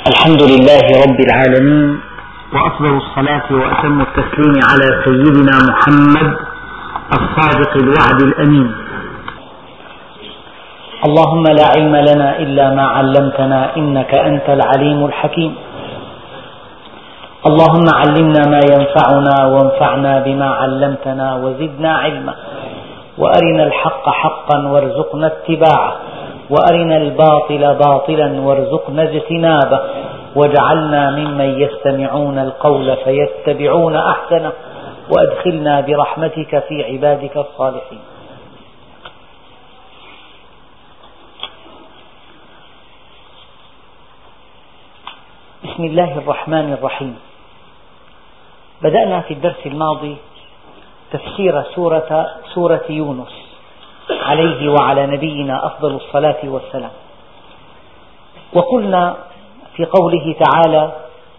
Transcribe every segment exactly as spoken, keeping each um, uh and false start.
الحمد لله رب العالمين، وأفضل الصلاة وأتم التسليم على سيدنا محمد الصادق الوعد الأمين. اللهم لا علم لنا إلا ما علمتنا إنك أنت العليم الحكيم. اللهم علمنا ما ينفعنا وانفعنا بما علمتنا وزدنا علما، وأرنا الحق حقا وارزقنا اتباعه، وأرنا الباطل باطلا وارزقنا اجتنابه، واجعلنا ممن يستمعون القول فيتبعون أحسنه، وأدخلنا برحمتك في عبادك الصالحين. بسم الله الرحمن الرحيم. بدأنا في الدرس الماضي تفسير سورة, سورة يونس عليه وعلى نبينا أفضل الصلاة والسلام، وقلنا في قوله تعالى: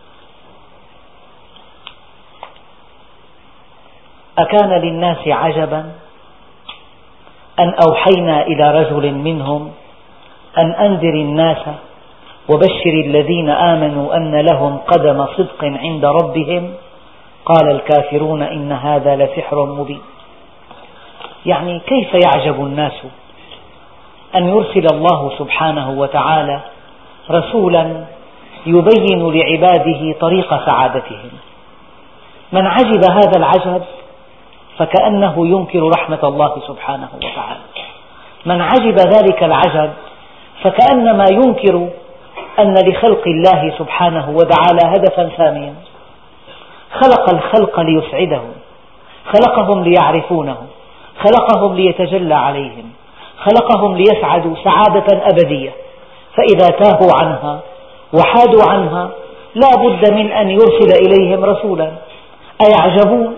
أكان للناس عجبا أن أوحينا إلى رجل منهم أن أنذر الناس وبشر الذين آمنوا أن لهم قدم صدق عند ربهم قال الكافرون إن هذا لسحر مبين. يعني كيف يعجب الناس أن يرسل الله سبحانه وتعالى رسولا يبين لعباده طريق سعادتهم. من عجب هذا العجب فكأنه ينكر رحمة الله سبحانه وتعالى. من عجب ذلك العجب فكأنما ينكر أن لخلق الله سبحانه وتعالى هدفا ساميا. خلق الخلق ليسعدهم، خلقهم ليعرفونه، خلقهم ليتجلى عليهم، خلقهم ليسعدوا سعادة أبدية، فإذا تاهوا عنها وحادوا عنها لا بد من أن يرسل إليهم رسولا. أيعجبون؟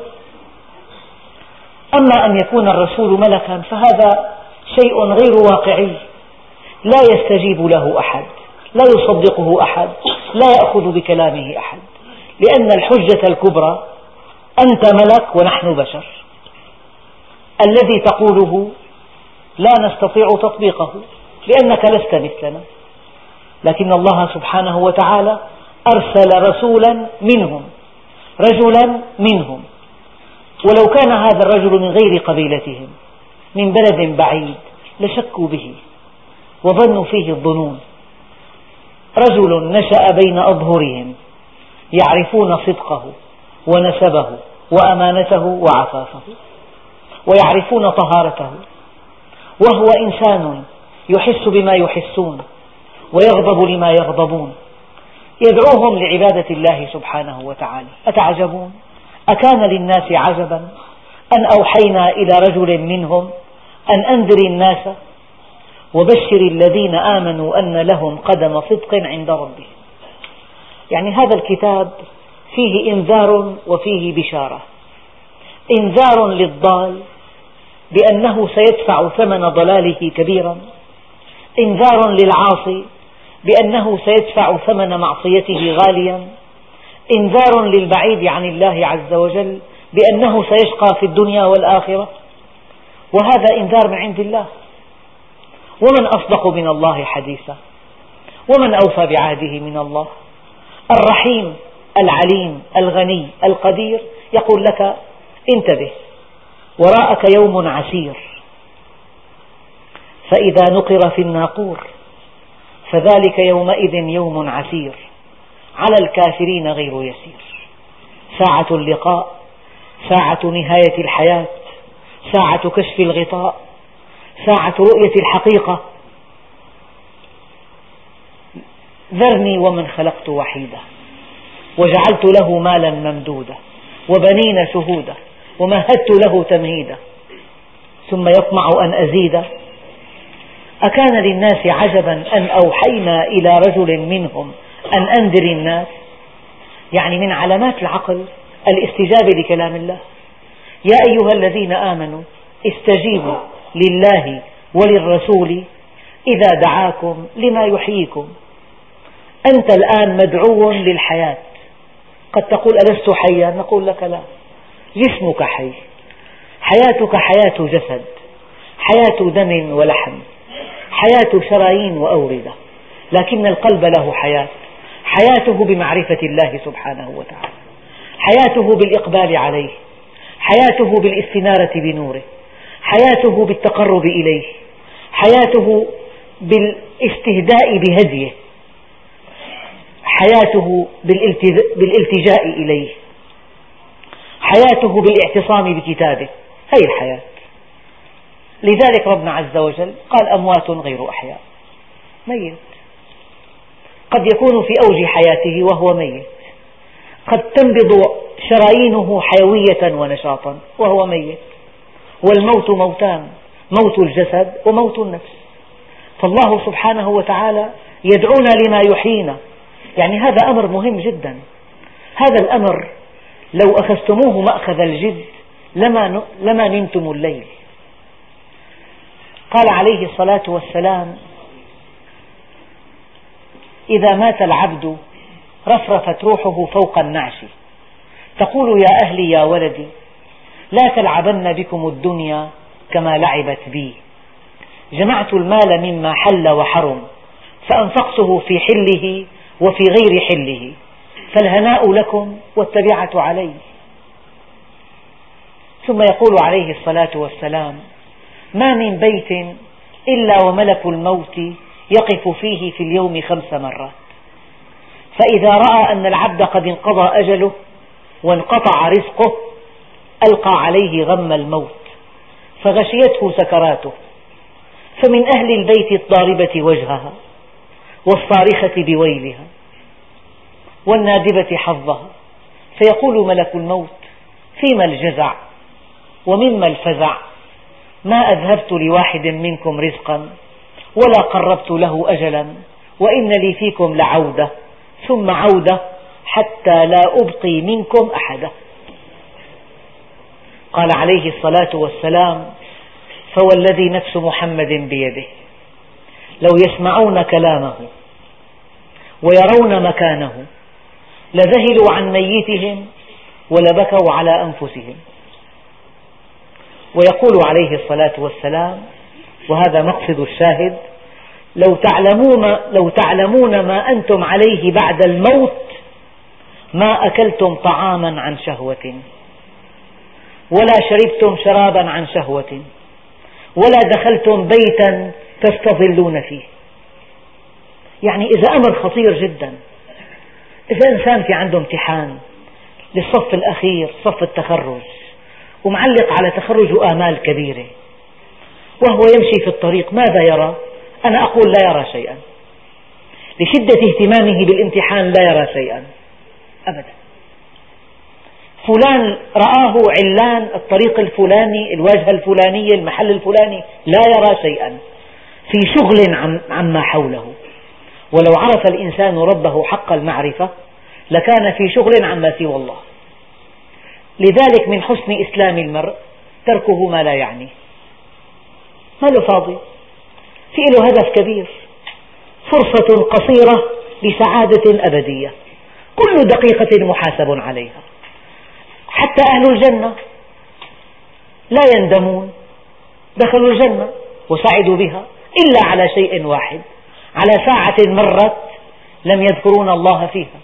أما أن يكون الرسول ملكا فهذا شيء غير واقعي، لا يستجيب له أحد، لا يصدقه أحد، لا يأخذ بكلامه أحد، لأن الحجة الكبرى أنت ملك ونحن بشر، الذي تقوله لا نستطيع تطبيقه لأنك لست مثلنا. لكن الله سبحانه وتعالى أرسل رسولا منهم، رجلا منهم، ولو كان هذا الرجل من غير قبيلتهم من بلد بعيد لشكوا به وظنوا فيه الظنون. رجل نشأ بين أظهرهم يعرفون صدقه ونسبه وأمانته وعفافه، ويعرفون طهارته، وهو إنسان يحس بما يحسون ويغضب لما يغضبون، يدعوهم لعبادة الله سبحانه وتعالى. أتعجبون؟ أكان للناس عجبا أن أوحينا إلى رجل منهم أن أنذر الناس وبشر الذين آمنوا أن لهم قدم صدق عند ربهم. يعني هذا الكتاب فيه إنذار وفيه بشارة. إنذار للضال بأنه سيدفع ثمن ضلاله كبيرا، إنذار للعاصي بأنه سيدفع ثمن معصيته غاليا، إنذار للبعيد عن الله عز وجل بأنه سيشقى في الدنيا والآخرة، وهذا إنذار من عند الله. ومن أصدق من الله حديثا، ومن أوفى بعهده من الله؟ الرحيم العليم الغني القدير يقول لك انتبه، وراءك يوم عسير، فإذا نقر في الناقور فذلك يومئذ يوم عسير على الكافرين غير يسير. ساعة اللقاء، ساعة نهاية الحياة، ساعة كشف الغطاء، ساعة رؤية الحقيقة. ذرني ومن خلقت وحيدا وجعلت له مالا ممدودا وبنين شهودا ومهدت له تمهيدا ثم يطمع أن أزيد. أكان للناس عجبا أن أوحينا إلى رجل منهم أن أنذر الناس. يعني من علامات العقل الاستجابة لكلام الله. يا أيها الذين آمنوا استجيبوا لله وللرسول إذا دعاكم لما يحييكم. أنت الآن مدعو للحياة. قد تقول ألست حيا؟ نقول لك لا، جسمك حي، حياتك حياة جسد، حياة دم ولحم، حياة شرايين وأوردة، لكن القلب له حياة، حياته بمعرفة الله سبحانه وتعالى، حياته بالإقبال عليه، حياته بالاستنارة بنوره، حياته بالتقرب إليه، حياته بالاستهداء بهديه، حياته بالالتجاء إليه، حياته بالاعتصام بكتابه. هذه الحياة. لذلك ربنا عز وجل قال أموات غير أحياء، ميت، قد يكون في أوج حياته وهو ميت، قد تنبض شرايينه حيوية ونشاطا وهو ميت، والموت موتان، موت الجسد وموت النفس. فالله سبحانه وتعالى يدعونا لما يحيينا، يعني هذا أمر مهم جدا. هذا الأمر لو أخذتموه مأخذ الجد لما, لما نمتم الليل. قال عليه الصلاة والسلام: إذا مات العبد رفرفت روحه فوق النعش، تقول يا أهلي يا ولدي لا تلعبن بكم الدنيا كما لعبت بي، جمعت المال مما حل وحرم فأنفقته في حله وفي غير حله، فالهناء لكم والتبعة علي. ثم يقول عليه الصلاة والسلام: ما من بيت إلا وملك الموت يقف فيه في اليوم خمس مرات، فإذا رأى أن العبد قد انقضى أجله وانقطع رزقه ألقى عليه غم الموت فغشيته سكراته، فمن أهل البيت الضاربة وجهها والصارخة بويلها والنادبة حظها، فيقول ملك الموت: فيما الجزع ومما الفزع، ما أذهبت لواحد منكم رزقا ولا قربت له أجلا، وإن لي فيكم لعودة ثم عودة حتى لا أبقي منكم أحدا. قال عليه الصلاة والسلام: فوالذي نفس محمد بيده لو يسمعون كلامه ويرون مكانه لذهلوا عن ميتهم ولبكوا على أنفسهم. ويقول عليه الصلاة والسلام، وهذا مقصد الشاهد: لو تعلمون, لو تعلمون ما أنتم عليه بعد الموت ما أكلتم طعاما عن شهوة ولا شربتم شرابا عن شهوة ولا دخلتم بيتا تستظلون فيه. يعني إذا أمر خطير جدا، إذا إنسان في عنده امتحان للصف الأخير صف التخرج ومعلق على تخرجه آمال كبيرة، وهو يمشي في الطريق ماذا يرى؟ أنا أقول لا يرى شيئا، لشدة اهتمامه بالامتحان لا يرى شيئا أبدا. فلان رآه علان الطريق الفلاني، الواجهة الفلانية، المحل الفلاني، لا يرى شيئا، في شغل عما حوله. ولو عرف الإنسان ربه حق المعرفة لكان في شغل عما سوى الله. لذلك من حسن إسلام المرء تركه ما لا يعنيه، ما له فاضي، في له هدف كبير، فرصة قصيرة لسعادة أبدية، كل دقيقة محاسب عليها. حتى أهل الجنة لا يندمون، دخلوا الجنة وسعدوا بها إلا على شيء واحد، على ساعة مرت لم يذكرون الله فيها.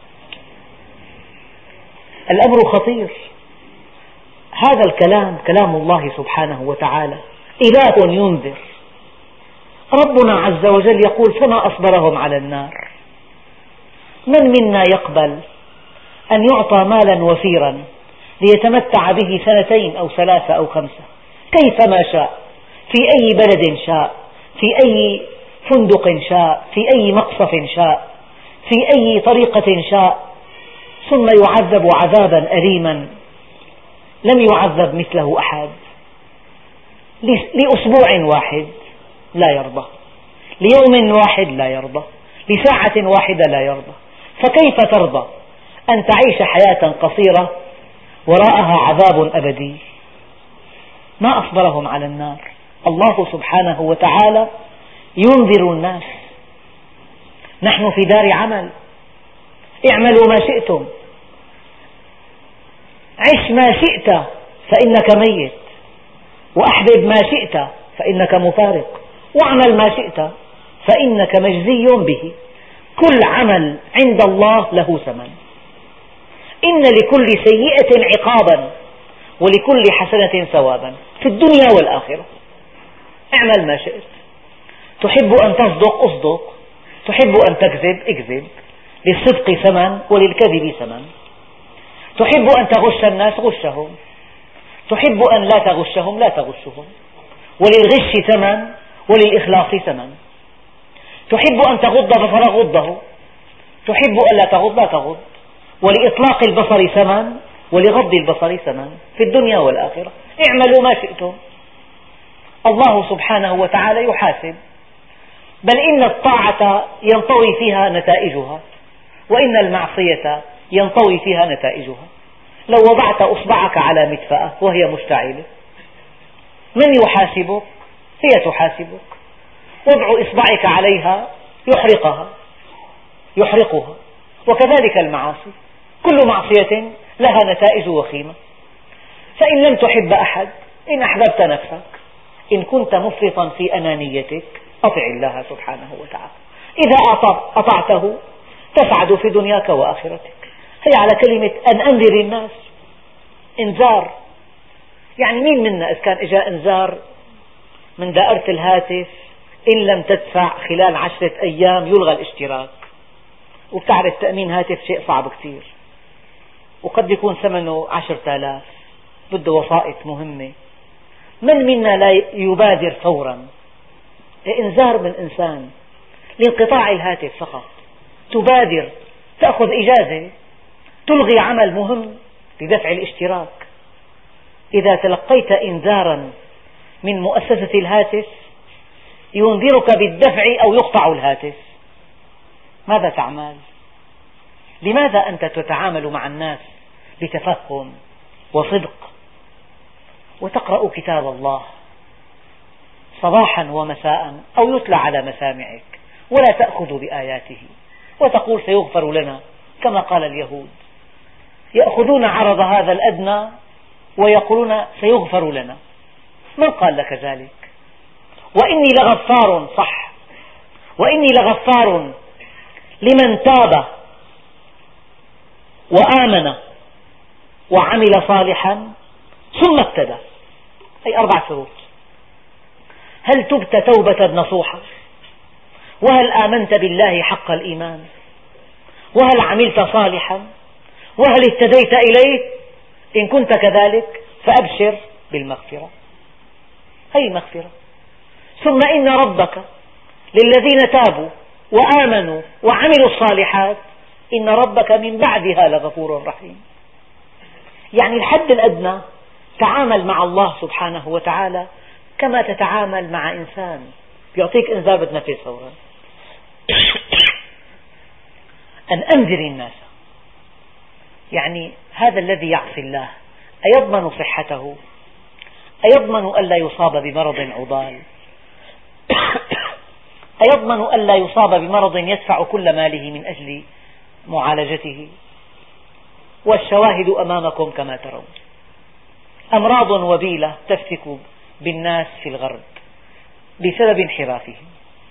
الأمر خطير. هذا الكلام كلام الله سبحانه وتعالى، إله ينذر. ربنا عز وجل يقول: فما أصبرهم على النار. من منا يقبل أن يعطى مالا وفيرا ليتمتع به سنتين أو ثلاثة أو خمسة كيفما شاء، في أي بلد شاء، في أي فندق شاء، في أي مقصف شاء، في أي طريقة شاء، ثم يعذب عذابا أليما لم يعذب مثله أحد، لأسبوع واحد لا يرضى، ليوم واحد لا يرضى، لساعة واحدة لا يرضى. فكيف ترضى أن تعيش حياة قصيرة وراءها عذاب أبدي؟ ما أصبرهم على النار. الله سبحانه وتعالى ينذر الناس: نحن في دار عمل، اعملوا ما شئتم، عش ما شئت فإنك ميت، وأحبب ما شئت فإنك مفارق، واعمل ما شئت فإنك مجزي به. كل عمل عند الله له ثمن. إن لكل سيئة عقابا ولكل حسنة ثوابا في الدنيا والآخرة. اعمل ما شئت، تحب أن تصدق أصدق، تحب أن تكذب اكذب، للصدق ثمن وللكذب ثمن. تحب أن تغش الناس غشهم، تحب أن لا تغشهم لا تغشهم، وللغش ثمن وللإخلاص ثمن. تحب أن تغض بصرك غضه، تحب أن لا تغض لا تغض، ولإطلاق البصر ثمن ولغض البصر ثمن في الدنيا والآخرة. اعملوا ما شئتم. الله سبحانه وتعالى يحاسب، بل إن الطاعة ينطوي فيها نتائجها، وإن المعصية ينطوي فيها نتائجها. لو وضعت أصبعك على مدفأة وهي مشتعلة، من يحاسبك؟ هي تحاسبك. وضع إصبعك عليها يحرقها يحرقها. وكذلك المعاصي، كل معصية لها نتائج وخيمة. فإن لم تحب أحد، إن أحببت نفسك، إن كنت مفرطا في أنانيتك، أطع الله سبحانه وتعالى. إذا أطعته تسعد في دنياك وآخرتك. هي على كلمة أن أنذر الناس، إنذار. يعني مين منا إذا كان إجا إنذار من دائرة الهاتف إن لم تدفع خلال عشرة أيام يلغى الاشتراك؟ وبتعرف تأمين هاتف شيء صعب كثير، وقد يكون ثمنه عشرة آلاف، بده وسائط مهمة. من منا لا يبادر فورا؟ إنذار من إنسان لانقطاع الهاتف فقط، تبادر، تأخذ إجازة، تلغي عمل مهم لدفع الاشتراك. إذا تلقيت إنذارا من مؤسسة الهاتف ينذرك بالدفع أو يقطع الهاتف، ماذا تعمل؟ لماذا أنت تتعامل مع الناس بتفهم وصدق وتقرأ كتاب الله صباحا ومساء أو يتلى على مسامعك ولا تأخذ بآياته وتقول سيغفر لنا كما قال اليهود؟ يأخذون عرض هذا الأدنى ويقولون سيغفر لنا. من قال لك ذلك؟ وإني لغفار، صح، وإني لغفار لمن تاب وآمن وعمل صالحا ثم اهتدى. أي أربع شروط. هل تبت توبة نصوحة؟ وهل آمنت بالله حق الإيمان؟ وهل عملت صالحا؟ وهل اهتديت إليه؟ إن كنت كذلك فأبشر بالمغفرة، هي مغفرة. ثم إن ربك للذين تابوا وآمنوا وعملوا الصالحات إن ربك من بعدها لغفور رحيم. يعني الحد الأدنى تعامل مع الله سبحانه وتعالى كما تتعامل مع إنسان يعطيك إنذار بتنفذ فورا. أن أنذر الناس، يعني هذا الذي يعصي الله أيضمن صحته؟ أيضمن ألا يصاب بمرض عضال؟ أيضمن ألا يصاب بمرض يدفع كل ماله من أجل معالجته؟ والشواهد أمامكم كما ترون. أمراض وبيلة تفتك بالناس في الغرب بسبب انحرافهم.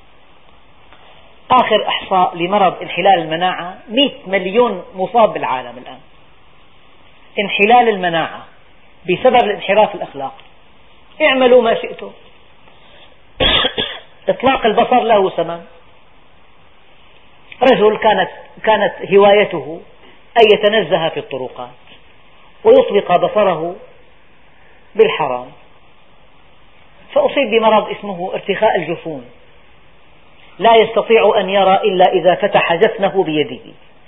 آخر إحصاء لمرض انحلال المناعة مئة مليون مصاب بالعالم الآن. انحلال المناعة بسبب الانحراف الأخلاقي. اعملوا ما شئتم. إطلاق البصر له ثمن. رجل كانت كانت هوايته أن يتنزه في الطرقات ويطلق بصره بالحرام، فأصيب بمرض اسمه ارتخاء الجفون، لا يستطيع أن يرى إلا إذا فتح جفنه بيده.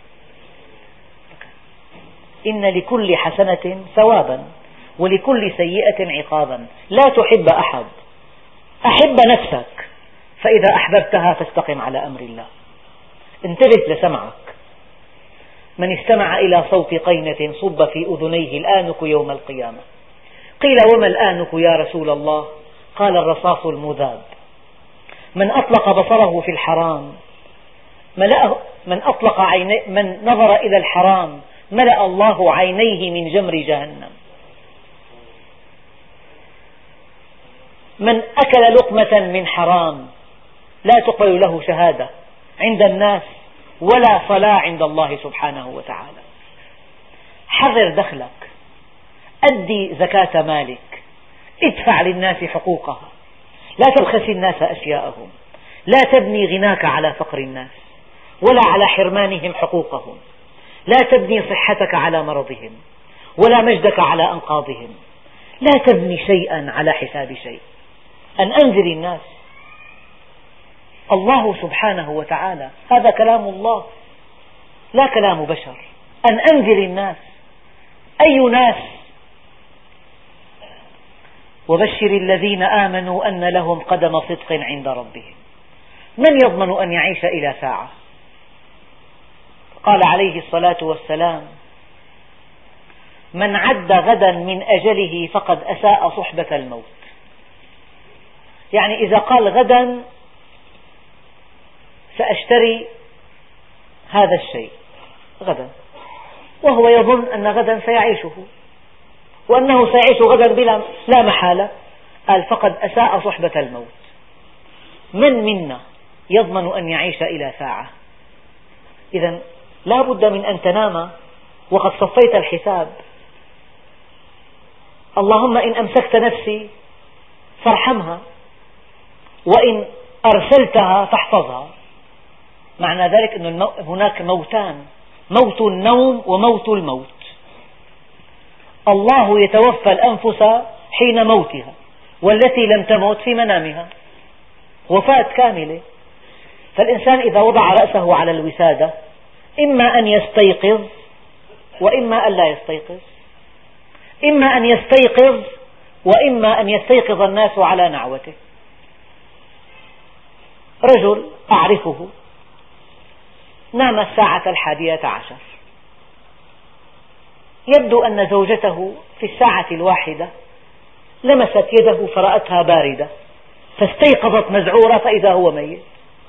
إن لكل حسنة ثوابا ولكل سيئة عقابا. لا تحب أحد، أحب نفسك، فإذا أحببتها فاستقم على أمر الله. انتبه لسمعك. من استمع إلى صوت قينة صب في أذنيه الآنك يوم القيامة. قيل وما الآنك يا رسول الله؟ قال الرصاص المذاب. من أطلق بصره في الحرام ملأ من أطلق عيني من نظر إلى الحرام ملأ الله عينيه من جمر جهنم. من أكل لقمة من حرام لا تقبل له شهادة عند الناس ولا صلاة عند الله سبحانه وتعالى. حذر دخلك، أدي زكاة مالك، ادفع للناس حقوقها، لا تبخس الناس أشياءهم، لا تبني غناك على فقر الناس ولا على حرمانهم حقوقهم، لا تبني صحتك على مرضهم ولا مجدك على أنقاضهم، لا تبني شيئا على حساب شيء. أن أنذر الناس. الله سبحانه وتعالى، هذا كلام الله لا كلام بشر. أن أنذر الناس، أي ناس؟ وبشر الذين آمنوا أن لهم قدم صدق عند ربهم. من يضمن أن يعيش إلى ساعة؟ قال عليه الصلاة والسلام: من عد غدا من أجله فقد أساء صحبة الموت. يعني إذا قال غدا سأشتري هذا الشيء غدا، وهو يظن أن غدا سيعيشه وأنه سيعيش غدا بلا لا محالة، قال فقد أساء صحبة الموت. من منا يضمن أن يعيش إلى ساعة؟ إذن لا بد من أن تنام وقد صفيت الحساب. اللهم إن أمسكت نفسي فارحمها، وإن أرسلتها فاحفظها. معنى ذلك أن هناك موتان: موت النوم وموت الموت. الله يتوفى الأنفس حين موتها، والتي لم تمت في منامها، وفاة كاملة. فالإنسان إذا وضع رأسه على الوسادة إما أن يستيقظ وإما أن لا يستيقظ، إما أن يستيقظ وإما أن يستيقظ الناس على نعوته. رجل أعرفه نام الساعة الحادية عشر، يبدو أن زوجته في الساعة الواحدة لمست يده فرأتها باردة، فاستيقظت مذعورة فإذا هو ميت.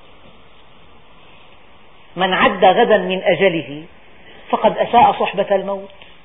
من عد غدا من أجله فقد أساء صحبة الموت.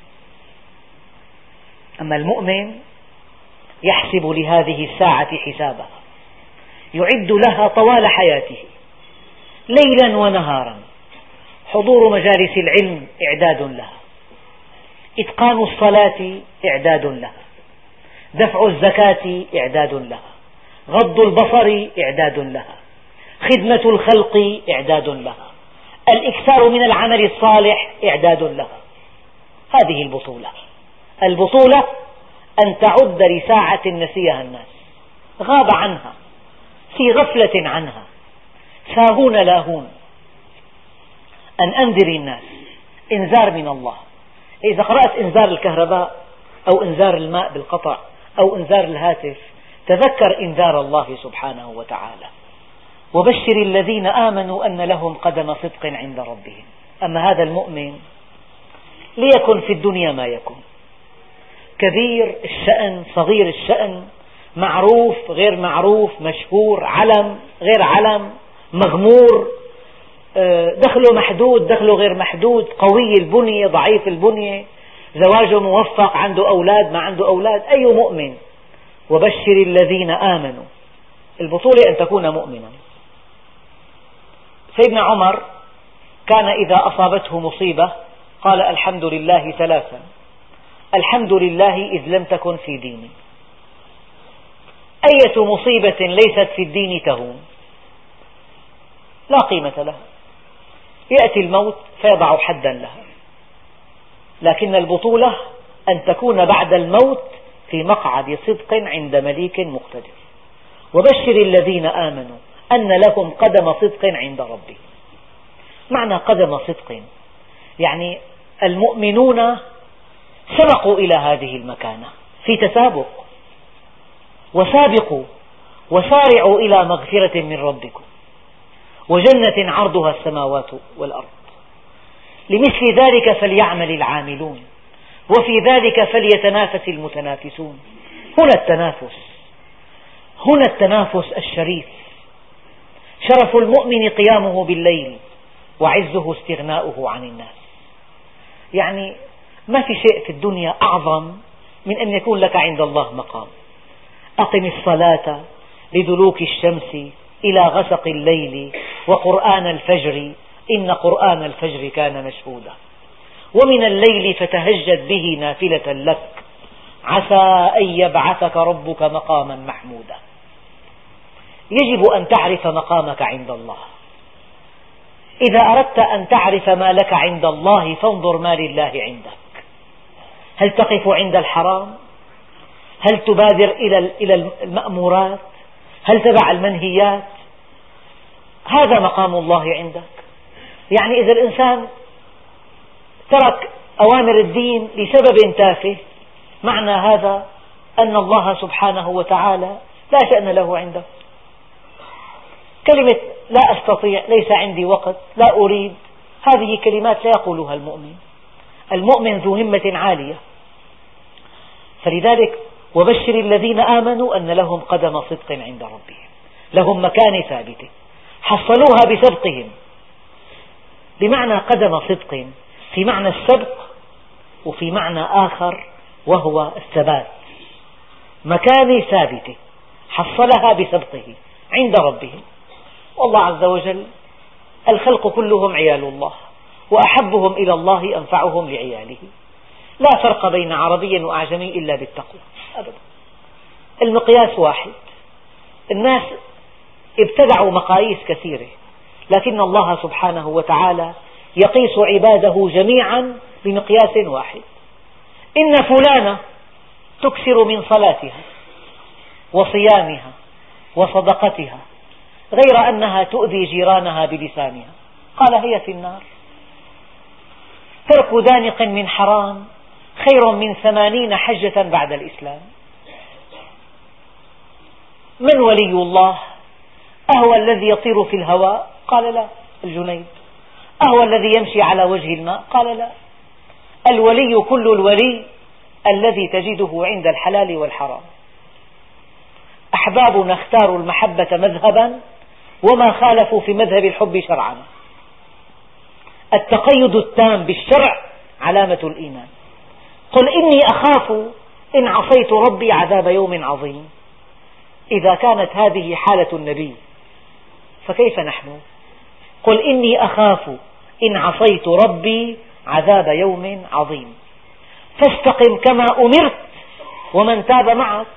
أما المؤمن يحسب لهذه الساعة حسابها، يعد لها طوال حياته ليلا ونهارا. حضور مجالس العلم إعداد لها، إتقان الصلاة إعداد لها، دفع الزكاة إعداد لها، غض البصر إعداد لها، خدمة الخلق إعداد لها، الإكثار من العمل الصالح إعداد لها. هذه البطولة. البطولة أن تعد لساعة نسيها الناس، غاب عنها، في غفلة عنها، ساهون لاهون. أن أنذر الناس، إنذار من الله. إذا قرأت إنذار الكهرباء أو إنذار الماء بالقطع أو إنذار الهاتف، تذكر إنذار الله سبحانه وتعالى: وبشر الذين آمنوا أن لهم قدم صدق عند ربهم. أما هذا المؤمن ليكن في الدنيا ما يكون، كبير الشأن صغير الشأن، معروف غير معروف، مشهور علم غير علم، مغمور، دخله محدود دخله غير محدود، قوي البنية ضعيف البنية، زواجه موفق، عنده أولاد ما عنده أولاد. أي مؤمن؟ وبشر الذين آمنوا. البطولة أن تكون مؤمنا. سيدنا عمر كان إذا أصابته مصيبة قال الحمد لله ثلاثا: الحمد لله إذ لم تكن في ديني. أية مصيبة ليست في الدين تهون، لا قيمة لها، يأتي الموت فيضع حدا لها. لكن البطولة أن تكون بعد الموت في مقعد صدق عند مليك مقتدر. وبشر الذين آمنوا أن لهم قدم صدق عند ربهم. معنى قدم صدق يعني المؤمنون سبقوا إلى هذه المكانة في تسابق، وسابقوا وسارعوا إلى مغفرة من ربكم وجنة عرضها السماوات والأرض. لمثل ذلك فليعمل العاملون وفي ذلك فليتنافس المتنافسون. هنا التنافس، هنا التنافس الشريف. شرف المؤمن قيامه بالليل وعزه استغناؤه عن الناس. يعني ما في شيء في الدنيا أعظم من أن يكون لك عند الله مقام. أقم الصلاة لدلوك الشمس إلى غسق الليل وقرآن الفجر إن قرآن الفجر كان مشهودا ومن الليل فتهجد به نافلة لك عسى أن يبعثك ربك مقاما محمودا. يجب أن تعرف مقامك عند الله. إذا أردت أن تعرف ما لك عند الله فانظر ما لله عندك. هل تقف عند الحرام؟ هل تبادر إلى المأمورات؟ هل تدع المنهيات؟ هذا مقام الله عندك. يعني إذا الإنسان ترك أوامر الدين لسبب تافه، معنى هذا أن الله سبحانه وتعالى لا شأن له عنده. كلمة لا أستطيع، ليس عندي وقت، لا أريد، هذه كلمات لا يقولها المؤمن. المؤمن ذو همة عالية. فلذلك وبشر الذين آمنوا أن لهم قدم صدق عند ربهم، لهم مكانة ثابتة، حصلوها بسبقهم، بمعنى قدم صدق في معنى السبق، وفي معنى آخر وهو الثبات، مكانة ثابتة حصلها بسبقه عند ربهم. والله عز وجل الخلق كلهم عيال الله، وأحبهم إلى الله أنفعهم لعياله. لا فرق بين عربي وأعجمي إلا بالتقوى أبدا. المقياس واحد. الناس ابتدعوا مقاييس كثيرة، لكن الله سبحانه وتعالى يقيس عباده جميعا بمقياس واحد. إن فلانة تكثر من صلاتها وصيامها وصدقتها غير أنها تؤذي جيرانها بلسانها، قال هي في النار. ترك دانق من حرام خير من ثمانين حجة بعد الإسلام. من ولي الله؟ أهو الذي يطير في الهواء؟ قال لا. الجنيد. أهو الذي يمشي على وجه الماء؟ قال لا. الولي كل الولي الذي تجده عند الحلال والحرام. أحبابنا اختاروا المحبة مذهبا وما خالفوا في مذهب الحب شرعا. التقيد التام بالشرع علامة الإيمان. قل إني أخاف إن عصيت ربي عذاب يوم عظيم. إذا كانت هذه حالة النبي فكيف نحن؟ قل إني أخاف إن عصيت ربي عذاب يوم عظيم فاستقم كما أمرت ومن تاب معك.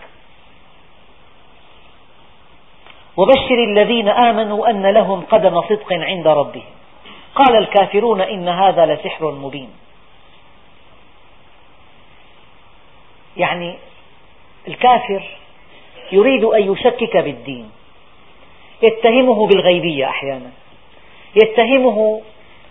وبشر الذين آمنوا أن لهم قدم صدق عند ربهم. قال الكافرون إن هذا لسحر مبين. يعني الكافر يريد أن يشكك بالدين، يتهمه بالغيبية أحيانا، يتهمه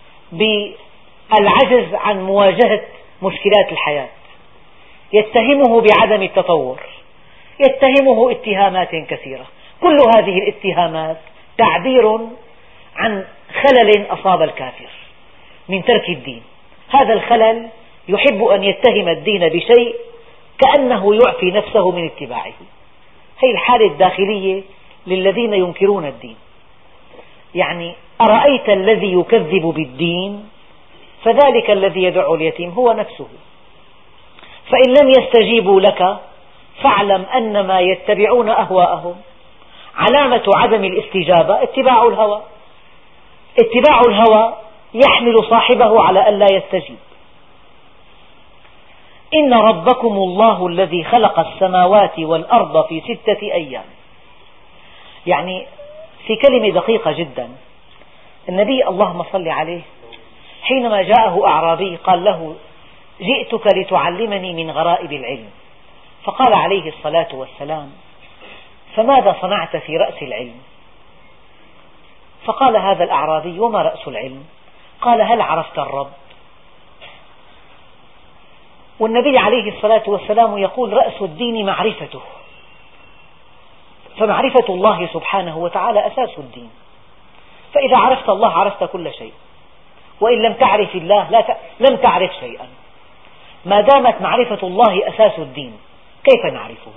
بالعجز عن مواجهة مشكلات الحياة، يتهمه بعدم التطور، يتهمه اتهامات كثيرة. كل هذه الاتهامات تعبير عن خلل أصاب الكافر من ترك الدين. هذا الخلل يحب أن يتهم الدين بشيء كأنه يعفي نفسه من اتباعه. هذه الحالة الداخلية للذين ينكرون الدين. يعني أرأيت الذي يكذب بالدين فذلك الذي يدع اليتيم هو نفسه. فإن لم يستجيبوا لك فاعلم أنما يتبعون أهواءهم. علامة عدم الاستجابة اتباع الهوى. اتباع الهوى يحمل صاحبه على أن لا يستجيب. إن ربكم الله الذي خلق السماوات والأرض في ستة أيام. يعني في كلمة دقيقة جدا، النبي اللهم صل عليه حينما جاءه أعرابي قال له جئتك لتعلمني من غرائب العلم، فقال عليه الصلاة والسلام فماذا صنعت في رأس العلم؟ فقال هذا الأعرابي وما رأس العلم؟ قال هل عرفت الرب؟ والنبي عليه الصلاة والسلام يقول رأس الدين معرفته، فمعرفة الله سبحانه وتعالى أساس الدين. فإذا عرفت الله عرفت كل شيء، وإن لم تعرف الله لا ت... لم تعرف شيئا. ما دامت معرفة الله أساس الدين كيف نعرفه؟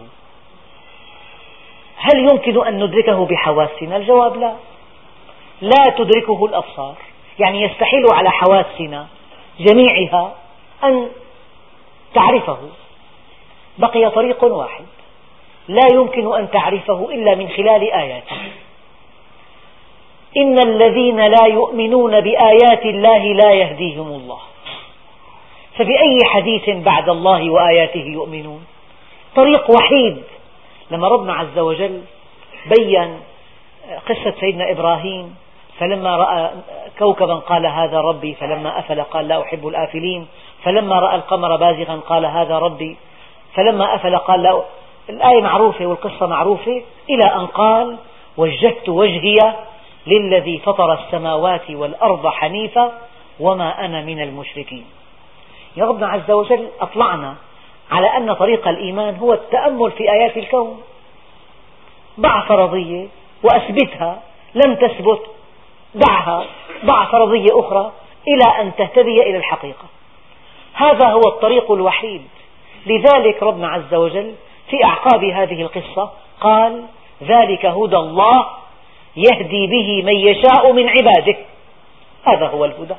هل يمكن أن ندركه بحواسنا؟ الجواب لا. لا تدركه الأبصار، يعني يستحيل على حواسنا جميعها أن تعرفه. بقي طريق واحد لا يمكن أن تعرفه إلا من خلال آياته. إن الذين لا يؤمنون بآيات الله لا يهديهم الله. فبأي حديث بعد الله وآياته يؤمنون؟ طريق وحيد. لما ربنا عز وجل بيّن قصة سيدنا إبراهيم فلما رأى كوكبا قال هذا ربي، فلما أفل قال لا أحب الآفلين، فلما رأى القمر بازغا قال هذا ربي، فلما أفل قال لا. الآية معروفة والقصة معروفة، إلى أن قال وجهت وجهي للذي فطر السماوات والأرض حنيفا وما أنا من المشركين. يا ربنا عز وجل أطلعنا على أن طريق الإيمان هو التأمل في آيات الكون. ضع فرضية وأثبتها، لم تثبت دعها، ضع فرضية أخرى إلى أن تهتدي إلى الحقيقة. هذا هو الطريق الوحيد. لذلك ربنا عز وجل في أعقاب هذه القصة قال ذلك هدى الله يهدي به من يشاء من عباده. هذا هو الهدى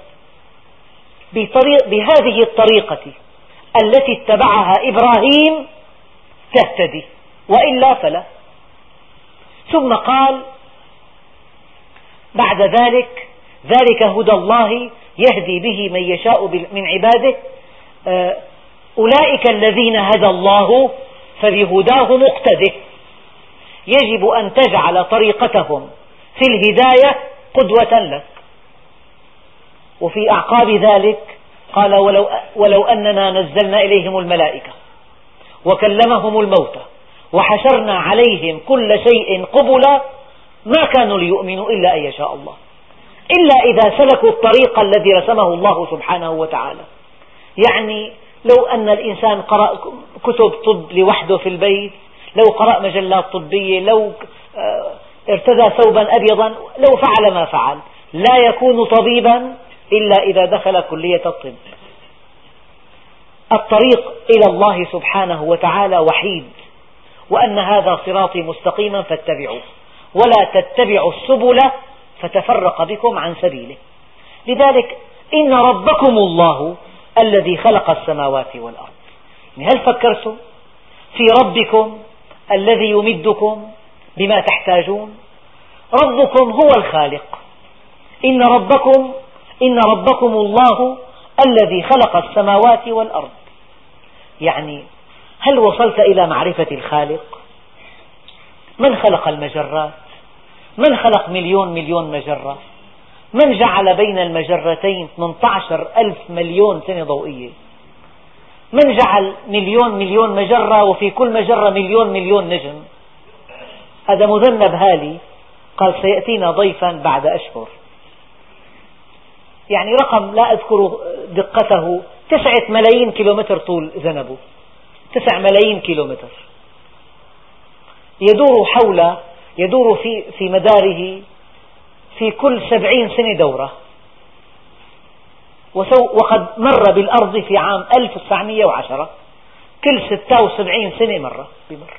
بهذه الطريقة التي اتبعها إبراهيم تهتدي، وإلا فلا. ثم قال بعد ذلك ذلك هدى الله يهدي به من يشاء من عباده أولئك الذين هدى الله فبهداه مقتده. يجب أن تجعل طريقتهم في الهداية قدوة لك. وفي أعقاب ذلك قال ولو, ولو أننا نزلنا إليهم الملائكة وكلمهم الموتى وحشرنا عليهم كل شيء قبلا ما كانوا ليؤمنوا إلا أن يشاء الله، إلا إذا سلكوا الطريق الذي رسمه الله سبحانه وتعالى. يعني لو أن الإنسان قرأ كتب طب لوحده في البيت، لو قرأ مجلات طبية، لو ارتدى ثوبا أبيضا، لو فعل ما فعل، لا يكون طبيبا إلا إذا دخل كلية الطب. الطريق إلى الله سبحانه وتعالى وحيد، وأن هذا صراطي مستقيما فاتبعوه ولا تتبعوا السبل فتفرق بكم عن سبيله. لذلك إن ربكم الله الذي خلق السماوات والأرض. هل فكرتم في ربكم الذي يمدكم بما تحتاجون؟ ربكم هو الخالق. إن ربكم إن ربكم الله الذي خلق السماوات والأرض. يعني هل وصلت إلى معرفة الخالق؟ من خلق المجرات؟ من خلق مليون مليون مجرة؟ من جعل بين المجرتين ثمانية عشر ألف مليون سنة ضوئية؟ من جعل مليون مليون مجرة وفي كل مجرة مليون مليون نجم؟ هذا مذنب هالي قال سيأتينا ضيفا بعد أشهر، يعني رقم لا أذكر دقته، تسعة ملايين كيلومتر طول ذنبه، تسع ملايين كيلومتر، يدور حول يدور في في مداره في كل سبعين سنة دورة، وقد مر بالأرض في عام ألف وتسعمئة وعشرة، كل ستة وسبعين سنة مرة بمر.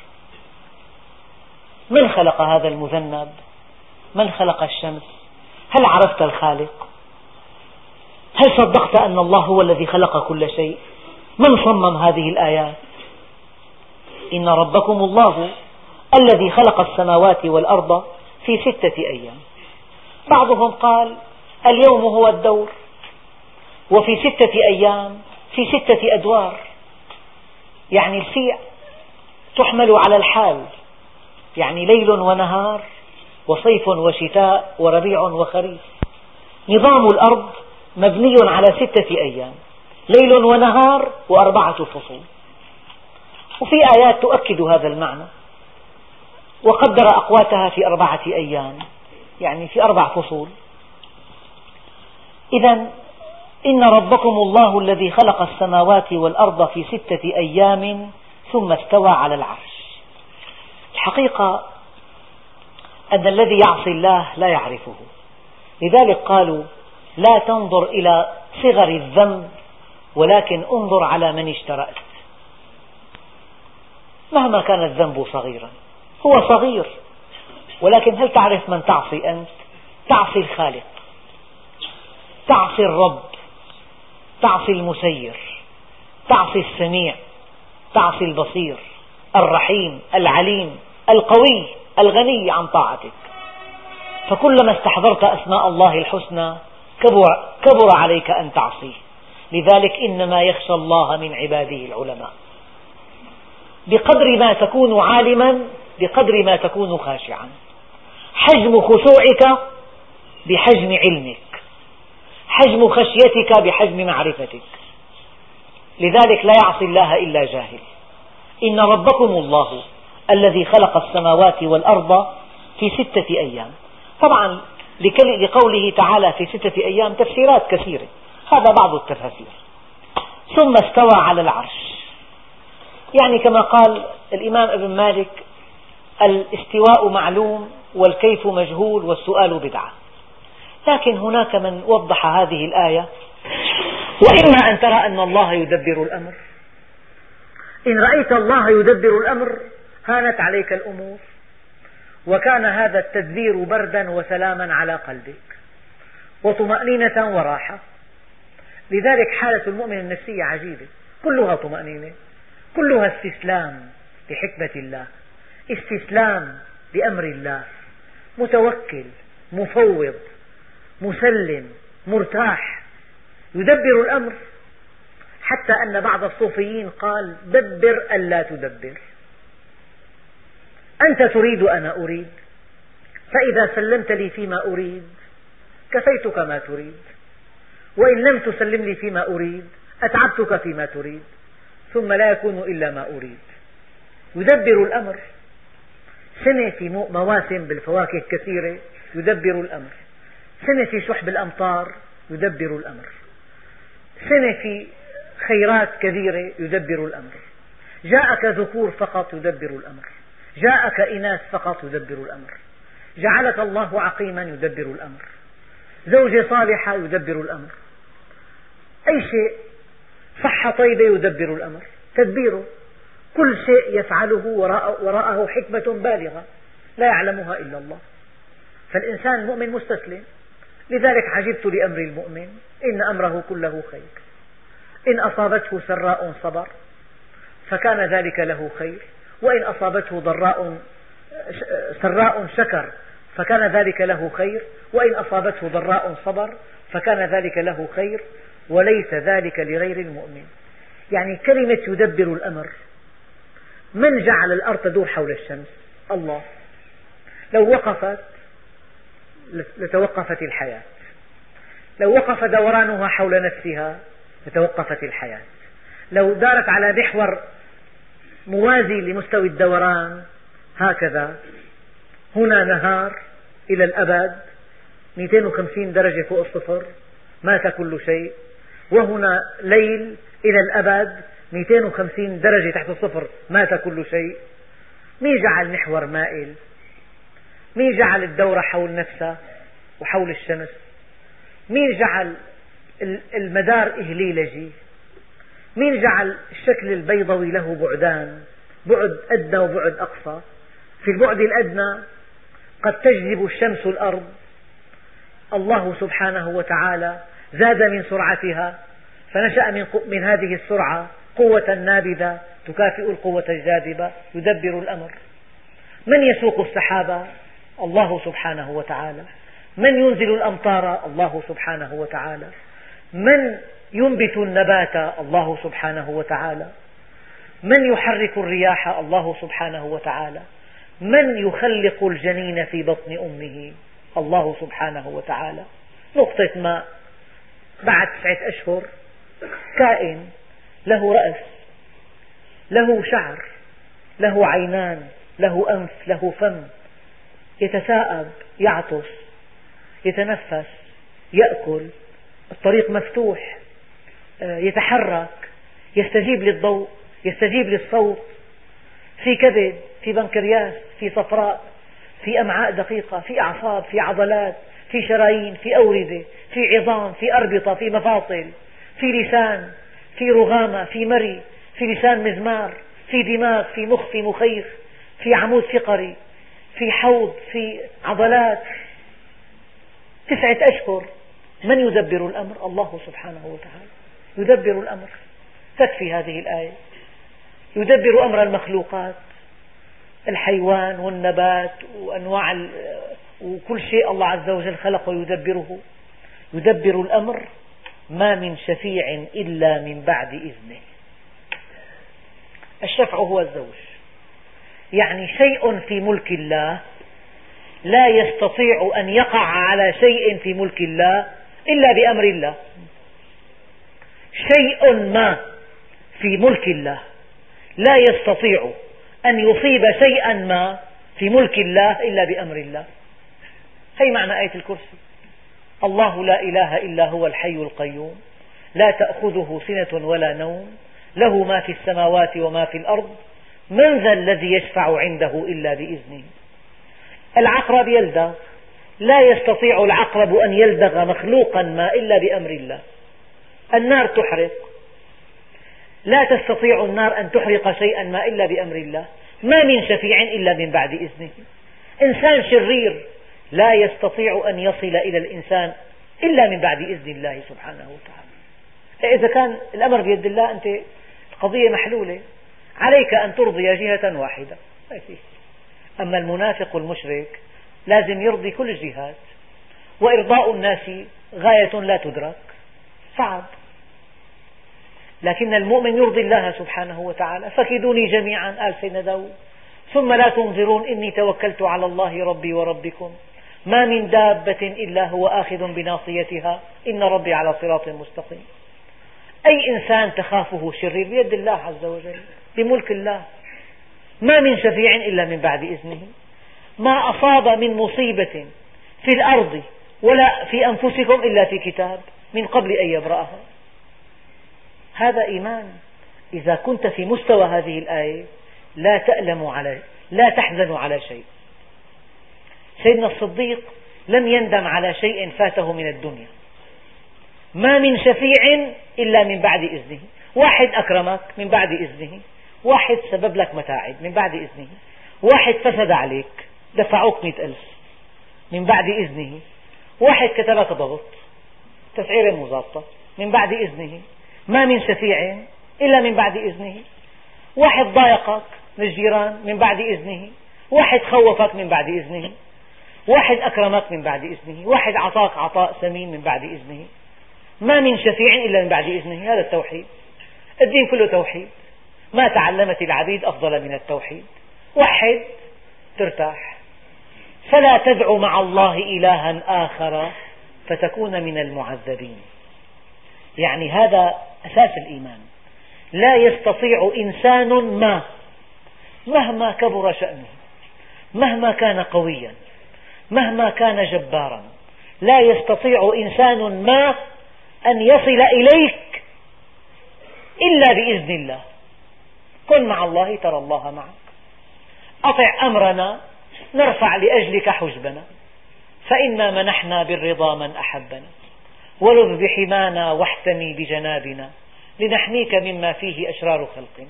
من خلق هذا المذنب؟ من خلق الشمس؟ هل عرفت الخالق؟ هل صدقت أن الله هو الذي خلق كل شيء؟ من صمم هذه الآيات؟ إن ربكم الله الذي خلق السماوات والأرض في ستة أيام. بعضهم قال اليوم هو الدور، وفي ستة أيام في ستة أدوار، يعني الفيء تحمل على الحال، يعني ليل ونهار وصيف وشتاء وربيع وخريف. نظام الأرض مبني على ستة أيام، ليل ونهار وأربعة فصول. وفي آيات تؤكد هذا المعنى، وقدر أقواتها في أربعة أيام، يعني في أربع فصول. إذن إن ربكم الله الذي خلق السماوات والأرض في ستة أيام ثم استوى على العرش. الحقيقة أن الذي يعصي الله لا يعرفه، لذلك قالوا لا تنظر إلى صغر الذنب ولكن انظر على من اشترأت. مهما كان الذنب صغيرا هو صغير، ولكن هل تعرف من تعصي أنت؟ تعصي الخالق، تعصي الرب، تعصي المسير، تعصي السميع، تعصي البصير، الرحيم، العليم، القوي، الغني عن طاعتك. فكلما استحضرت أسماء الله الحسنى كبر, كبر عليك أن تعصيه. لذلك إنما يخشى الله من عباده العلماء. بقدر ما تكون عالما بقدر ما تكون خاشعا. حجم خشوعك بحجم علمك، حجم خشيتك بحجم معرفتك. لذلك لا يعصي الله إلا جاهل. إن ربكم الله الذي خلق السماوات والأرض في ستة أيام. طبعا لقوله تعالى في ستة أيام تفسيرات كثيرة، هذا بعض التفاسير. ثم استوى على العرش، يعني كما قال الإمام ابن مالك: الاستواء معلوم والكيف مجهول والسؤال بدعة. لكن هناك من وضح هذه الآية: وإما أن ترى أن الله يدبر الأمر. إن رأيت الله يدبر الأمر هانت عليك الأمور، وكان هذا التدبير بردا وسلاما على قلبك وطمأنينة وراحة. لذلك حالة المؤمن النفسية عجيبة، كلها طمأنينة، كلها استسلام لحكمة الله، استسلام لأمر الله، متوكل، مفوض، مسلم، مرتاح، يدبر الأمر. حتى أن بعض الصوفيين قال: دبر ألا تدبر، أنت تريد أنا أريد، فإذا سلمت لي فيما أريد كفيتك ما تريد، وإن لم تسلم لي فيما أريد أتعبتك فيما تريد، ثم لا يكون إلا ما أريد. يدبر الأمر. سنة في مواسم بالفواكه كثيرة يدبر الأمر، سنة في شح بالأمطار يدبر الأمر، سنة في خيرات كثيرة يدبر الأمر. جاءك ذكور فقط يدبر الأمر، جاءك إناث فقط يدبر الأمر، جعلك الله عقيما يدبر الأمر، زوجة صالحة يدبر الأمر، أي شيء، صحة طيبة يدبر الأمر. تدبيره كل شيء يفعله وراءه حكمة بالغة لا يعلمها إلا الله. فالإنسان المؤمن مستسلم. لذلك عجبت لأمر المؤمن إن أمره كله خير، إن أصابته سراء صبر فكان ذلك له خير، وإن أصابته ضراء سراء شكر فكان ذلك له خير، وإن أصابته ضراء صبر فكان ذلك له خير، وليس ذلك لغير المؤمن. يعني كلمة يدبر الأمر، من جعل الأرض تدور حول الشمس؟ الله. لو وقفت لتوقفت الحياة، لو وقف دورانها حول نفسها لتوقفت الحياة، لو دارت على محور موازي لمستوى الدوران هكذا، هنا نهار إلى الأبد مئتين وخمسين درجة فوق الصفر مات كل شيء، وهنا ليل إلى الأبد مئتين وخمسين درجة تحت الصفر مات كل شيء. مين جعل محور مائل؟ مين جعل الدورة حول نفسها وحول الشمس؟ مين جعل المدار إهليلجي؟ مين جعل الشكل البيضوي له بعدان، بعد أدنى وبعد أقصى؟ في البعد الأدنى قد تجذب الشمس الأرض، الله سبحانه وتعالى زاد من سرعتها فنشأ من, من هذه السرعة قوة نابذة تكافئ القوة الجاذبة. يدبر الأمر. من يسوق السحابة؟ الله سبحانه وتعالى. من ينزل الأمطار؟ الله سبحانه وتعالى. من ينبت النبات؟ الله سبحانه وتعالى. من يحرك الرياح؟ الله سبحانه وتعالى. من يخلق الجنين في بطن أمه؟ الله سبحانه وتعالى. نقطة ماء بعد تسعة أشهر كائن له رأس، له شعر، له عينان، له أنف، له فم، يتساءب، يعطس، يتنفس، يأكل، الطريق مفتوح، يتحرك، يستجيب للضوء، يستجيب للصوت، في كبد، في بنكرياس، في صفراء، في أمعاء دقيقة، في أعصاب، في عضلات، في شرايين، في أوردة، في عظام، في أربطة، في مفاصل، في لسان، في رغامة، في مري، في لسان مزمار، في دماغ، في مخ، في مخيخ، في عمود فقري، في حوض، في عضلات. تسعة أشهر. من يدبر الأمر؟ الله سبحانه وتعالى يدبر الأمر. تكفي هذه الآية. يدبر أمر المخلوقات، الحيوان والنبات وأنواع وكل شيء الله عز وجل خلق ويدبره، يدبر الأمر، ما من شفيع إلا من بعد إذنه. الشفع هو الزوج، يعني شيء في ملك الله لا يستطيع أن يقع على شيء في ملك الله إلا بأمر الله. شيء ما في ملك الله لا يستطيع أن يصيب شيئا ما في ملك الله إلا بأمر الله. هي معنى آية الكرسي: الله لا إله إلا هو الحي القيوم لا تأخذه سنة ولا نوم له ما في السماوات وما في الأرض من ذا الذي يشفع عنده إلا بإذنه. العقرب يلدغ، لا يستطيع العقرب أن يلدغ مخلوقا ما إلا بأمر الله. النار تحرق، لا تستطيع النار أن تحرق شيئا ما إلا بأمر الله. ما من شفيع إلا من بعد إذنه. إنسان شرير لا يستطيع أن يصل إلى الإنسان إلا من بعد إذن الله سبحانه وتعالى. إذا كان الأمر بيد الله أنت القضية محلولة، عليك أن ترضي جهة واحدة. أما المنافق المشرك لازم يرضي كل الجهات، وإرضاء الناس غاية لا تدرك، صعب. لكن المؤمن يرضي الله سبحانه وتعالى. فكيدوني جميعا، قال سيدنا داود، ثم لا تنظرون إني توكلت على الله ربي وربكم ما من دابة إلا هو آخذ بناصيتها إن ربي على صراط مستقيم. أي إنسان تخافه شرير بيد الله عز وجل، بملك الله. ما من شفيع إلا من بعد إذنه. ما أصاب من مصيبة في الأرض ولا في أنفسكم إلا في كتاب من قبل أن يبرأها. هذا إيمان. إذا كنت في مستوى هذه الآية لا تألم على لا تحزن على شيء. سيدنا الصديق لم يندم على شيء فاته من الدنيا. ما من شفيع إلا من بعد إذنه. واحد أكرمك من بعد إذنه، واحد سبب لك متاعب من بعد إذنه، واحد فسد عليك دفعوك مئة ألف من بعد إذنه، واحد كتبك ضغط تسعيرة مضابطة من بعد إذنه. ما من شفيع إلا من بعد إذنه. واحد ضايقك من الجيران من بعد إذنه، واحد خوفك من بعد إذنه، واحد أكرمك من بعد إذنه، واحد عطاك عطاء ثمين من بعد إذنه. ما من شفيع إلا من بعد إذنه. هذا التوحيد. الدين كله توحيد. ما تعلمت العبيد أفضل من التوحيد. وحد ترتاح. فلا تدع مع الله إلها آخر فتكون من المعذبين. يعني هذا أساس الإيمان. لا يستطيع إنسان ما مهما كبر شأنه، مهما كان قويا، مهما كان جبارا، لا يستطيع إنسان ما أن يصل إليك إلا بإذن الله. كن مع الله ترى الله معك. أطع أمرنا نرفع لأجلك حجبنا، فإنا منحنا بالرضا من أحبنا، ولذ بحمانا واحتمي بجنابنا لنحميك مما فيه أشرار خلقنا.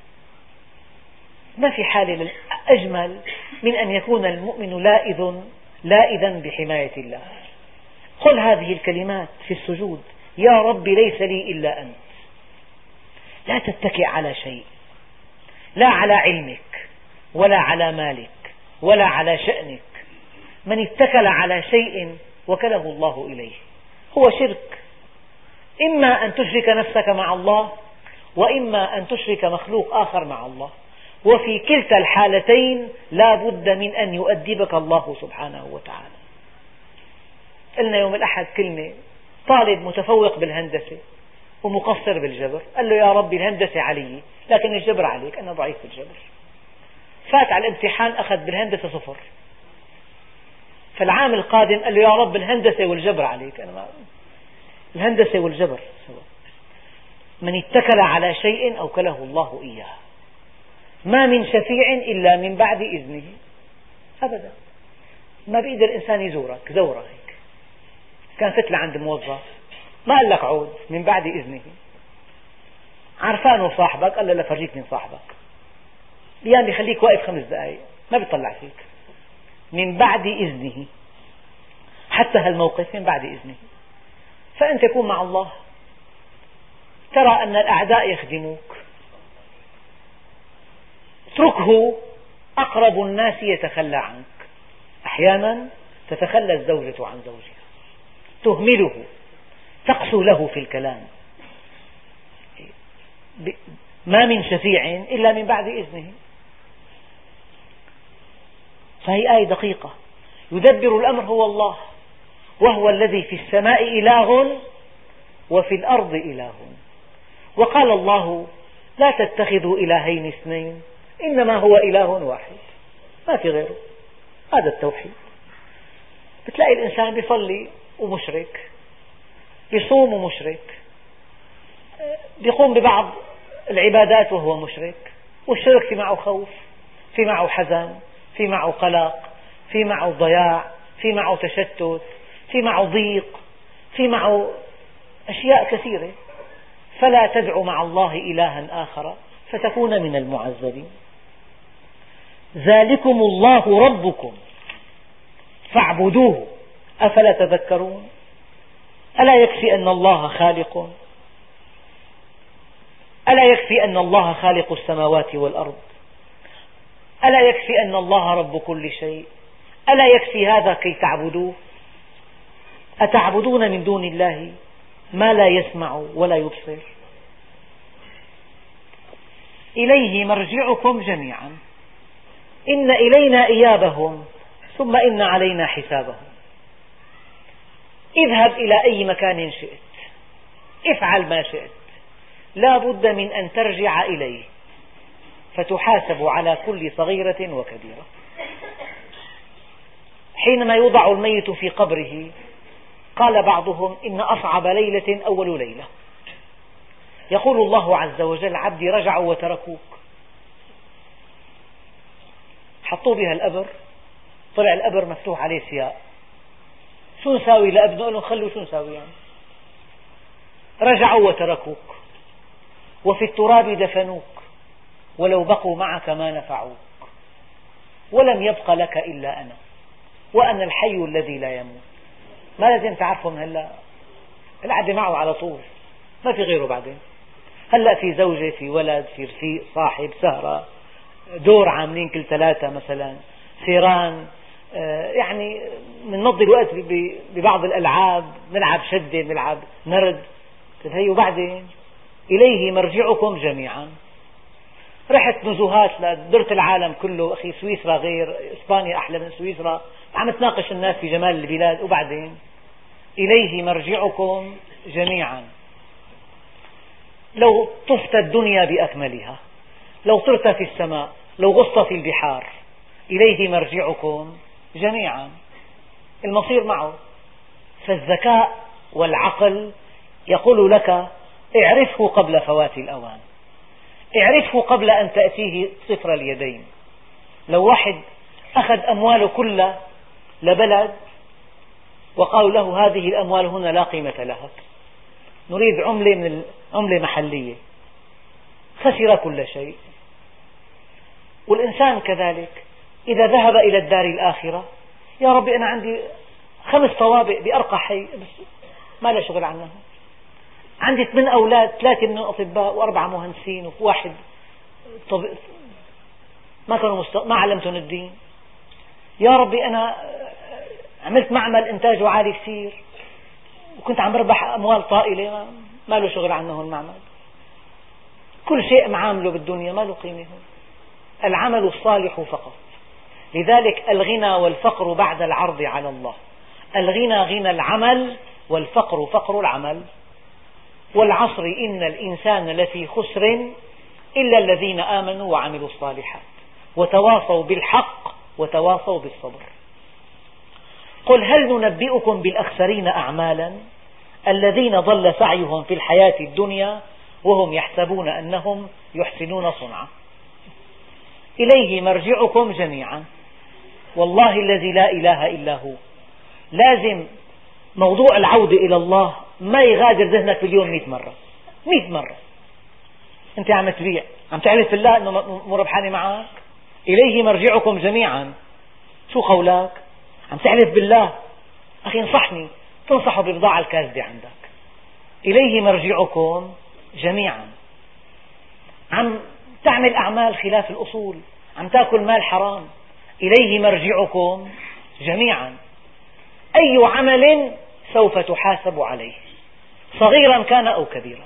ما في حال أجمل من أن يكون المؤمن لائذ لائذا بحماية الله. قل هذه الكلمات في السجود: يا رب ليس لي إلا أنت. لا تتكئ على شيء، لا على علمك ولا على مالك ولا على شأنك. من اتكل على شيء وكله الله إليه. هو شرك. إما أن تشرك نفسك مع الله، وإما أن تشرك مخلوق آخر مع الله، وفي كلتا الحالتين لا بد من أن يؤدبك الله سبحانه وتعالى. قلنا يوم الأحد كلمة: طالب متفوق بالهندسة ومقصر بالجبر، قال له: يا ربي الهندسة علي لكن الجبر عليك، أنا ضعيف في الجبر. فات على الامتحان أخذ بالهندسة صفر. فالعام القادم قال له: يا رب الهندسة والجبر عليك، أنا ما الهندسة والجبر سوا. من اتكل على شيء أوكله الله إياه. ما من شفيع إلا من بعد إذنه. أبدا ما بيقدر إنسان يزورك زورة هيك. كان فت لعند موظف ما قال لك عود، من بعد إذنه. عرفانه صاحبك قال له: لا فرجيك من صاحبك. بيان بيخليك واقف خمس دقائق ما بيطلع فيك. من بعد إذنه. حتى هالموقف من بعد إذنه. فأنت كن مع الله. ترى أن الأعداء يخدموك، اتركه. أقرب الناس يتخلى عنك. أحيانا تتخلى الزوجة عن زوجها، تهمله، تقسو له في الكلام، ما من شفيع إلا من بعد إذنه. فهي آية دقيقة. يدبر الأمر هو الله، وهو الذي في السماء إله وفي الأرض إله. وقال الله: لا تتخذوا إلهين اثنين إنما هو إله واحد، ما في غيره. هذا التوحيد. بتلاقي الإنسان بيصلي ومشرك، بيصوم ومشرك، بيقوم ببعض العبادات وهو مشرك، والشرك في معه خوف، في معه حزن، في معه قلق، في معه ضياع، في معه تشتت، في معه ضيق، في معه أشياء كثيرة. فلا تدع مع الله إلها آخر فتكون من المعذبين. ذلكم الله ربكم فاعبدوه أفلا تذكرون. ألا يكفي أن الله خالق؟ ألا يكفي أن الله خالق السماوات والأرض؟ ألا يكفي أن الله رب كل شيء؟ ألا يكفي هذا كي تعبدوه؟ أتعبدون من دون الله ما لا يسمع ولا يبصر؟ إليه مرجعكم جميعا إن إلينا إيابهم ثم إن علينا حسابهم. اذهب إلى أي مكان شئت، افعل ما شئت، لا بد من أن ترجع إليه فتحاسب على كل صغيرة وكبيرة. حينما يوضع الميت في قبره قال بعضهم: إن أصعب ليلة أول ليلة. يقول الله عز وجل: عبدي رجعوا وتركوك. حطوه بها القبر، طلع القبر مفتوح عليه سياق، شو نساوي لابنه؟ قال لهم: خلوا شو نساوي يعني. رجعوا وتركوك، وفي التراب دفنوك، ولو بقوا معك ما نفعوك، ولم يبق لك إلا أنا، وأنا الحي الذي لا يموت. ما لازم تعرفه من هلا، القعدة معه على طول، ما في غيره بعدين. هلا في زوجة، في ولد، في رفيق، صاحب، سهرة، دور عاملين كل ثلاثة مثلا، سيران، يعني بنمضي الوقت ببعض الألعاب، نلعب شدة، نلعب نرد. هي وبعدين إليه مرجعكم جميعا. رحت نزهات لدرت العالم كله، أخي سويسرا غير، إسبانيا أحلى من سويسرا، عم تناقش الناس في جمال البلاد، وبعدين إليه مرجعكم جميعا. لو طفت الدنيا بأكملها، لو طرت في السماء، لو غصت في البحار، إليه مرجعكم جميعا، المصير معه. فالذكاء والعقل يقول لك: اعرفه قبل فوات الأوان، اعرفه قبل أن تأتيه صفر اليدين. لو واحد أخذ أمواله كلها لبلد وقالوا له: هذه الأموال هنا لا قيمة لها، نريد عملة من عملة محلية، خسر كل شيء. والإنسان كذلك إذا ذهب إلى الدار الآخرة: يا ربي أنا عندي خمس طوابق بأرقى حي بس ما لا شغل عنهم، عندي ثمان أولاد، ثلاثة من أطباء وأربعة مهندسين وواحد طب... ما كانوا مست... ما علمتهم الدين. يا ربي أنا عملت معمل إنتاجه عالي كثير وكنت عم بربح أموال طائلة، ما له شغل عنه المعمل. كل شيء معامله بالدنيا ما له قيمة. العمل الصالح فقط. لذلك الغنى والفقر بعد العرض على الله. الغنى غنى العمل، والفقر فقر العمل. والعصر إن الإنسان لفي خسر إلا الذين آمنوا وعملوا الصالحات وتواصوا بالحق وتواصوا بالصبر. قل هل ننبئكم بالأخسرين أعمالا الذين ضل سعيهم في الحياة الدنيا وهم يحسبون أنهم يحسنون صنعا. إليه مرجعكم جميعا والله الذي لا إله إلا هو. لازم موضوع العودة إلى الله ما يغادر ذهنك باليوم مئة مرة مئة مرة. أنت عم تبيع، عم تعرف بالله أنه مو ربحانة معك. إليه مرجعكم جميعا، شو قولك؟ عم تعرف بالله. أخي انصحني، تنصحه ببضاعة الكاذبة عندك. إليه مرجعكم جميعا. عم تعمل أعمال خلاف الأصول، عم تأكل مال حرام. إليه مرجعكم جميعا. أي عمل سوف تحاسب عليه صغيرا كان أو كبيرا.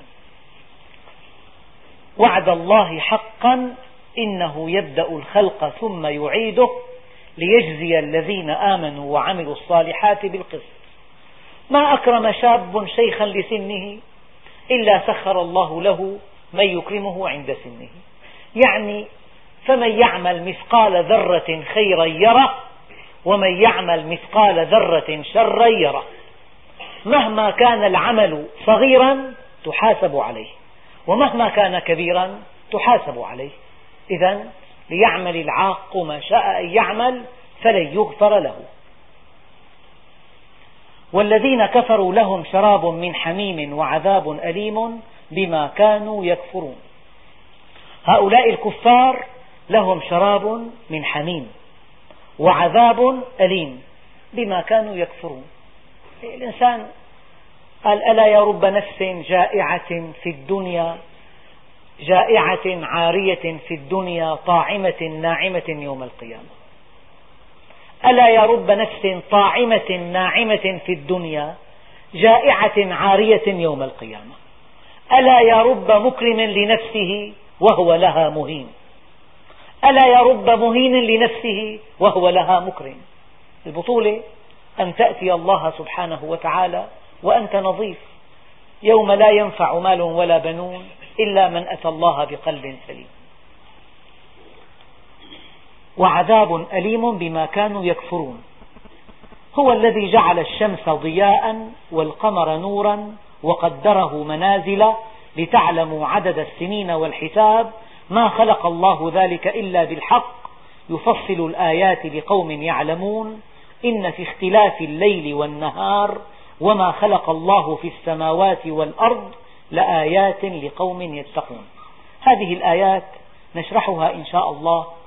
وعد الله حقا إنه يبدأ الخلق ثم يعيده ليجزي الذين آمنوا وعملوا الصالحات بالقسط. ما أكرم شاب شيخا لسنه إلا سخر الله له من يكرمه عند سنه. يعني فمن يعمل مثقال ذرة خيرا يره ومن يعمل مثقال ذرة شرا يره. مهما كان العمل صغيرا تحاسب عليه، ومهما كان كبيرا تحاسب عليه. إذن ليعمل العاق ما شاء أن يعمل فلن يغفر له. والذين كفروا لهم شراب من حميم وعذاب أليم بما كانوا يكفرون. هؤلاء الكفار لهم شراب من حميم وعذاب أليم بما كانوا يكفرون. الإنسان قال ألا يا رب نفس جائعة في الدنيا جائعة عارية في الدنيا طاعمة ناعمة يوم القيامة. ألا يا رب نفس طاعمة ناعمة في الدنيا جائعة عارية يوم القيامة. ألا يا رب مكرم لنفسه وهو لها مهين. ألا يا رب مهين لنفسه وهو لها مكرم. البطولة أن تأتي الله سبحانه وتعالى وأنت نظيف، يوم لا ينفع مال ولا بنون إلا من أتى الله بقلب سليم. وعذاب أليم بما كانوا يكفرون. هو الذي جعل الشمس ضياء والقمر نورا وقدره منازل لتعلموا عدد السنين والحساب ما خلق الله ذلك إلا بالحق يفصل الآيات لقوم يعلمون إن في اختلاف الليل والنهار وما خلق الله في السماوات والأرض لآيات لقوم يتقون. هذه الآيات نشرحها إن شاء الله